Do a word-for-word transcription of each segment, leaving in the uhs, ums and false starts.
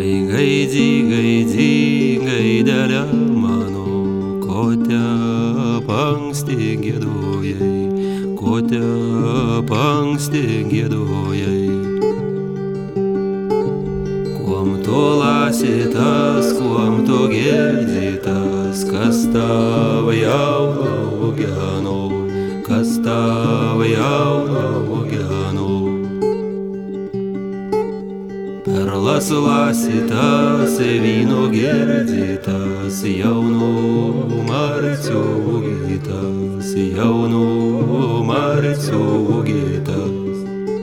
Oi, gaidį, gaidį, gaidelę mano, ko te panksti giedojai, ko te panksti giedojai. Kuom tu lasitas, kuom tu girdytas, kas tau jauno geno, kas tau jauno geno. Perlas lasitas, vyno girdytas, jaunų marcių gytas, jaunų marcių gytas.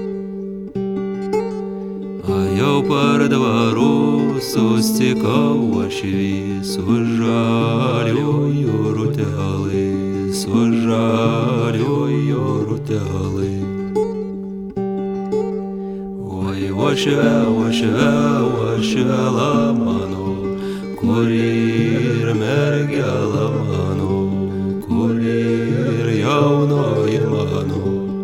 A jau per dvarų sustikau aš jį su žaliuoju rutelai, su žaliuoju rutelai. Oi, uošve, uošve, uošvela mano, kur ir mergela mano, kur ir jaunoji mano.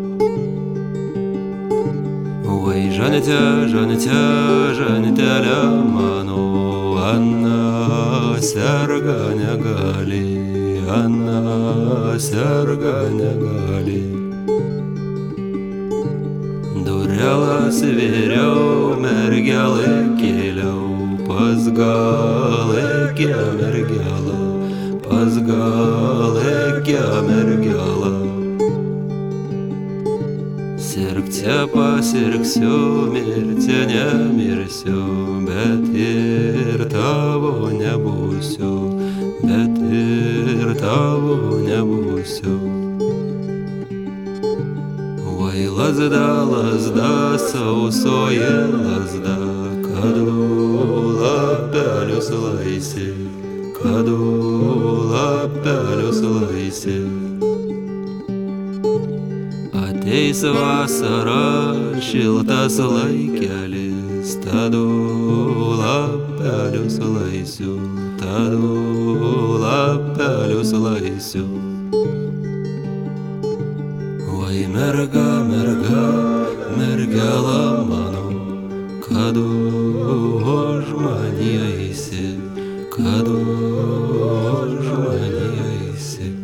Oi, Žanete, Žanete, Žantelė mano, Ana serga negali, Ana serga negali. Durelas vėriau, mergelė kėliau, pas galėkę mergelą, pas galėkę mergelą. Sirgce pasirgsiu, mirce nemirsiu, bet ir tavo nebūsiu, bet ir tavo nebūsiu. Oi, lazda, lazda, sausoji lazda, kadų lapelius laisi, kadų lapelius laisi. Ateis vasara, šiltas laikelis, tadų lapelius laisiu, tadų lapelius laisiu. Oi, merga, merga, mergela mano, kadų žmonija eisi, kadų žmonija eisi.